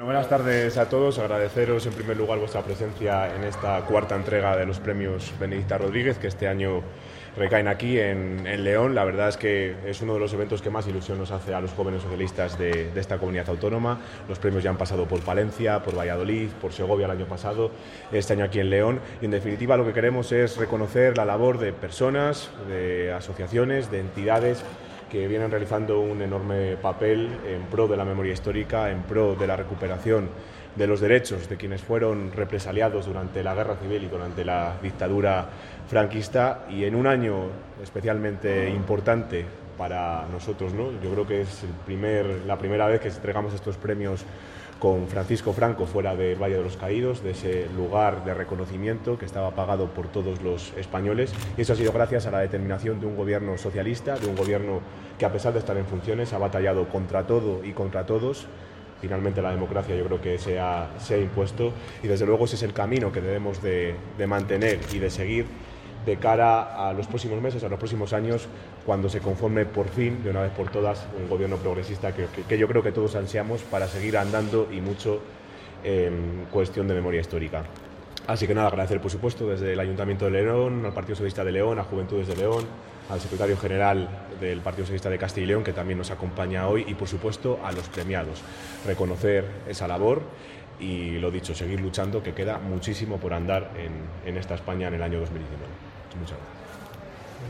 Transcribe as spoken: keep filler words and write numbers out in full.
Buenas tardes a todos, agradeceros en primer lugar vuestra presencia en esta cuarta entrega de los premios Benedicta Rodríguez, que este año recaen aquí en, en León. La verdad es que es uno de los eventos que más ilusión nos hace a los jóvenes socialistas de, de esta comunidad autónoma. Los premios ya han pasado por Palencia, por Valladolid, por Segovia el año pasado, este año aquí en León, y en definitiva lo que queremos es reconocer la labor de personas, de asociaciones, de entidades que vienen realizando un enorme papel en pro de la memoria histórica, en pro de la recuperación de los derechos de quienes fueron represaliados durante la Guerra Civil y durante la dictadura franquista, y en un año especialmente importante para nosotros, ¿no? Yo creo que es el primer, la primera vez que entregamos estos premios con Francisco Franco fuera del Valle de los Caídos, de ese lugar de reconocimiento que estaba pagado por todos los españoles, y eso ha sido gracias a la determinación de un gobierno socialista, de un gobierno que, a pesar de estar en funciones, ha batallado contra todo y contra todos. Finalmente la democracia yo creo que se ha, se ha impuesto, y desde luego ese es el camino que debemos de, de mantener y de seguir de cara a los próximos meses, a los próximos años, cuando se conforme por fin, de una vez por todas, un gobierno progresista que, que, que yo creo que todos ansiamos para seguir andando, y mucho en cuestión de memoria histórica. Así que nada, agradecer por supuesto desde el Ayuntamiento de León, al Partido Socialista de León, a Juventudes de León, al secretario general del Partido Socialista de Castilla y León, que también nos acompaña hoy, y por supuesto a los premiados. Reconocer esa labor y, lo dicho, seguir luchando, que queda muchísimo por andar en, en esta España en el año dos mil diecinueve. Muchas gracias.